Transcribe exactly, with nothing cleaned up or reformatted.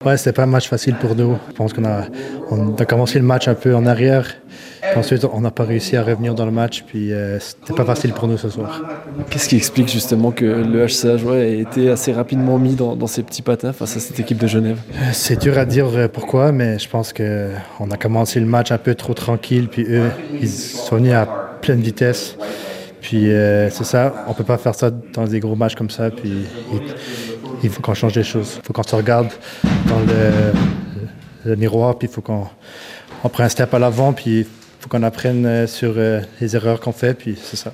Ouais, c'était pas un match facile pour nous. Je pense qu'on a, on a commencé le match un peu en arrière. Puis ensuite, on n'a pas réussi à revenir dans le match. Puis euh, c'était pas facile pour nous ce soir. Qu'est-ce qui explique justement que le H C Ajoie ait été assez rapidement mis dans, dans ses petits patins face à cette équipe de Genève? C'est dur à dire pourquoi, mais je pense qu'on a commencé le match un peu trop tranquille. Puis eux, ils sont venus à pleine vitesse. Puis euh, c'est ça, on peut pas faire ça dans des gros matchs comme ça. Puis il, il faut qu'on change des choses. Il faut qu'on se regarde dans le, le miroir. Puis il faut qu'on on prenne un step à l'avant. Puis il faut qu'on apprenne sur euh, les erreurs qu'on fait. Puis c'est ça.